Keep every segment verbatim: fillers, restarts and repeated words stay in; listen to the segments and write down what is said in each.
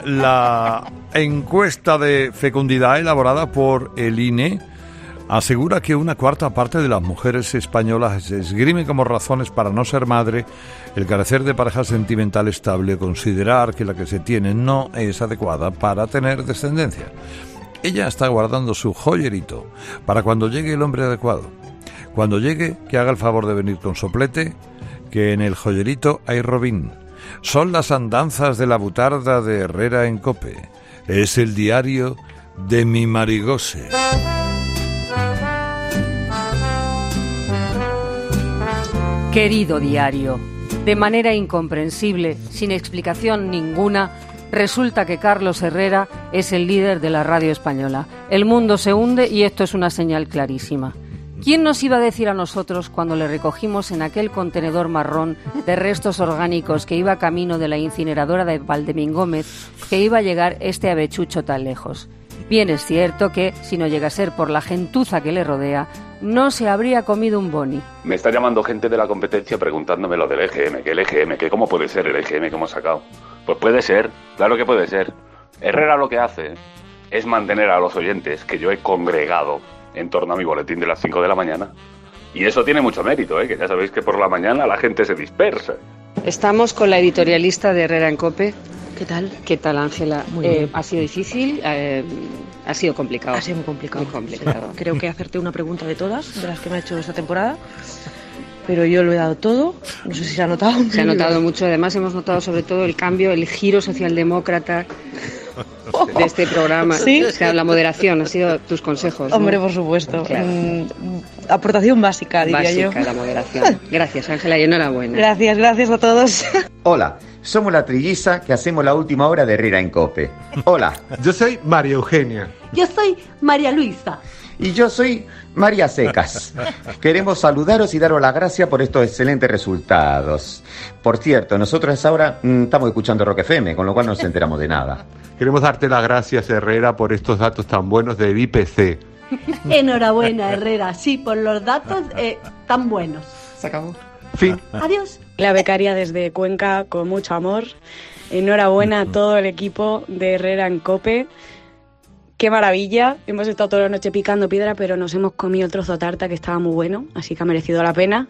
La encuesta de fecundidad elaborada por el I N E asegura que una cuarta parte de las mujeres españolas esgrime como razones para no ser madre el carecer de pareja sentimental estable, considerar que la que se tiene no es adecuada para tener descendencia. Ella está guardando su joyerito para cuando llegue el hombre adecuado. Cuando llegue, que haga el favor de venir con soplete, que en el joyerito hay robín. Son las andanzas de la butarda de Herrera en COPE. Es el diario de mi Marigose. Querido diario, de manera incomprensible, sin explicación ninguna, resulta que Carlos Herrera es el líder de la radio española. El mundo se hunde y esto es una señal clarísima. ¿Quién nos iba a decir a nosotros cuando le recogimos en aquel contenedor marrón de restos orgánicos que iba camino de la incineradora de Valdemingómez que iba a llegar este avechucho tan lejos? Bien es cierto que, si no llega a ser por la gentuza que le rodea, no se habría comido un boni. Me está llamando gente de la competencia preguntándome lo del E G M, que el E G M, que cómo puede ser el E G M que hemos sacado. Pues puede ser, claro que puede ser. Herrera lo que hace es mantener a los oyentes que yo he congregado en torno a mi boletín de las cinco de la mañana. Y eso tiene mucho mérito, ¿eh? Que ya sabéis que por la mañana la gente se dispersa. Estamos con la editorialista de Herrera en COPE. ¿Qué tal? ¿Qué tal, Ángela? Muy eh, bien. ¿Ha sido difícil? Eh, ¿Ha sido complicado? Ha sido muy complicado. Muy complicado. Creo que acerté una pregunta de todas, de las que me ha hecho esta temporada. Pero yo lo he dado todo. No sé si se ha notado. Se ha notado mucho. Además, hemos notado sobre todo el cambio, el giro socialdemócrata de este programa. ¿Sí? O sea, la moderación ha sido tus consejos, ¿no? Hombre, por supuesto. Claro. Mm, aportación básica, diría Básica, yo. la moderación. Gracias, Ángela, y enhorabuena. Gracias, gracias a todos. Hola, somos la trilliza que hacemos la última hora de Herrera en COPE. Hola. Yo soy María Eugenia. Yo soy María Luisa. Y yo soy María Secas. Queremos saludaros y daros las gracias por estos excelentes resultados. Por cierto, nosotros ahora mm, estamos escuchando Rock F M, con lo cual no nos enteramos de nada. Queremos darte las gracias, Herrera, por estos datos tan buenos del I P C. Enhorabuena, Herrera. Sí, por los datos eh, tan buenos. Se acabó. Fin. Adiós. La becaria desde Cuenca, con mucho amor. Enhorabuena a todo el equipo de Herrera en COPE. Qué maravilla. Hemos estado toda la noche picando piedra, pero nos hemos comido el trozo de tarta que estaba muy bueno, así que ha merecido la pena.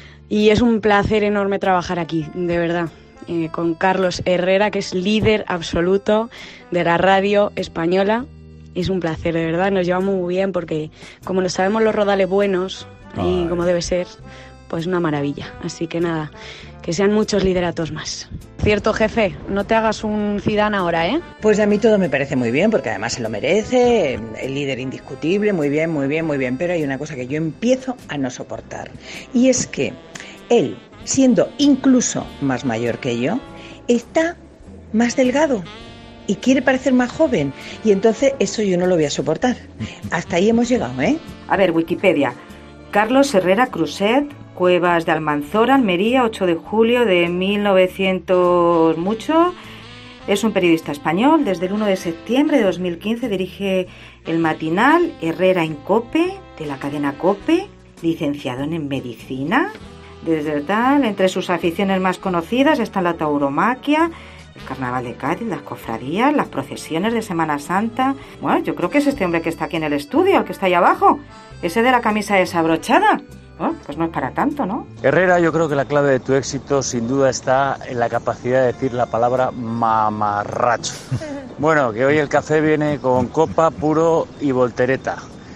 Y es un placer enorme trabajar aquí, de verdad. Eh, con Carlos Herrera, que es líder absoluto de la radio española. Es un placer, de verdad. Nos llevamos muy bien porque como nos sabemos los rodales buenos, y como debe ser, pues una maravilla. Así que nada, que sean muchos lideratos más. Cierto, jefe, no te hagas un Zidane ahora, ¿eh? Pues a mí todo me parece muy bien, porque además se lo merece, el líder indiscutible, muy bien, muy bien, muy bien. Pero hay una cosa que yo empiezo a no soportar. Y es que él, siendo incluso más mayor que yo, está más delgado y quiere parecer más joven. Y entonces eso yo no lo voy a soportar. Hasta ahí hemos llegado, ¿eh? A ver, Wikipedia. Carlos Herrera Cruzet, Cuevas de Almanzora, Almería, ocho de julio de mil novecientos mucho. Es un periodista español. Desde el uno de septiembre de dos mil quince dirige el matinal Herrera en COPE, de la cadena COPE, licenciado en medicina. Desde tal, entre sus aficiones más conocidas están la tauromaquia, el carnaval de Cádiz, las cofradías, las procesiones de Semana Santa. Bueno, yo creo que es este hombre que está aquí en el estudio, el que está ahí abajo, ese de la camisa desabrochada. Bueno, pues no es para tanto, ¿no? Herrera, yo creo que la clave de tu éxito sin duda está en la capacidad de decir la palabra mamarracho. Bueno, que hoy el café viene con copa, puro y voltereta.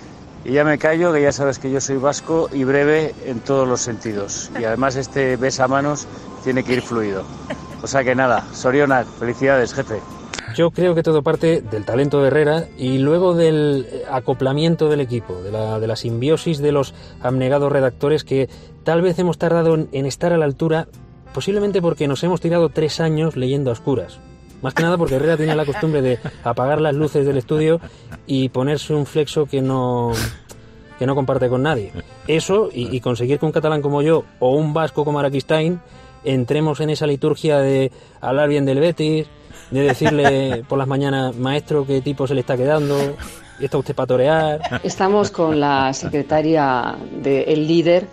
Y ya me callo, que ya sabes que yo soy vasco y breve en todos los sentidos. Y además este besamanos tiene que ir fluido. O sea que nada, Sorionak, felicidades, jefe. Yo creo que todo parte del talento de Herrera y luego del acoplamiento del equipo, de la, de la simbiosis de los abnegados redactores que tal vez hemos tardado en, en estar a la altura, posiblemente porque nos hemos tirado tres años leyendo a oscuras. Más que nada porque Herrera tiene la costumbre de apagar las luces del estudio y ponerse un flexo que no, que no comparte con nadie. Eso y, y conseguir que un catalán como yo o un vasco como Araquistain entremos en esa liturgia de hablar bien del Betis, de decirle por las mañanas, maestro, qué tipo se le está quedando, está usted para torear. Estamos con la secretaria del líder,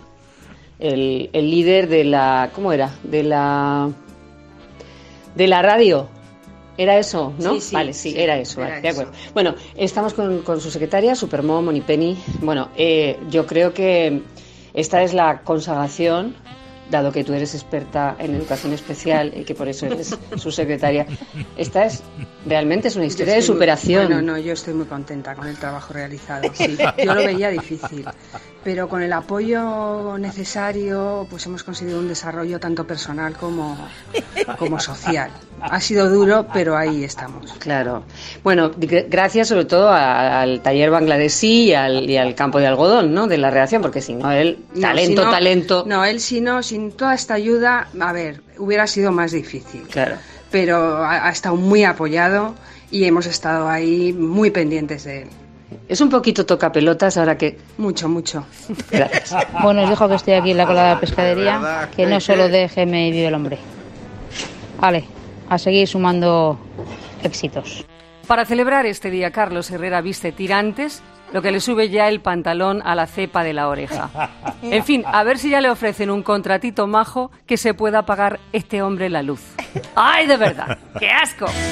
el, el líder de la, ¿cómo era? De la, de la radio. Era eso, ¿no? Sí, sí, vale, sí, sí, era eso, era vale, de eso. acuerdo. Bueno, estamos con, con su secretaria, Supermom, Monipenny. Bueno, eh, yo creo que esta es la consagración, dado que tú eres experta en educación especial y que por eso eres su secretaria. Esta es, realmente es una historia de superación. Muy, bueno, no, yo estoy muy contenta con el trabajo realizado. Sí, yo lo veía difícil, pero con el apoyo necesario, pues hemos conseguido un desarrollo tanto personal como, como social. Ha sido duro, pero ahí estamos. Claro. Bueno, gr- gracias sobre todo a- al taller bangladesí y al, y al campo de algodón, ¿no? De la redacción, porque si no, él, No, talento, si no- talento. No, él si no, sin toda esta ayuda, a ver, hubiera sido más difícil. Claro. Pero ha, ha estado muy apoyado y hemos estado ahí muy pendientes de él. Es un poquito toca pelotas ahora que... Mucho, mucho. Gracias. Bueno, os dejo que estoy aquí en la cola de la pescadería, verdad, que no solo de G M vive el hombre. Vale, a seguir sumando éxitos. Para celebrar este día, Carlos Herrera viste tirantes, lo que le sube ya el pantalón a la cepa de la oreja. En fin, a ver si ya le ofrecen un contratito majo que se pueda pagar este hombre la luz. ¡Ay, de verdad! ¡Qué asco!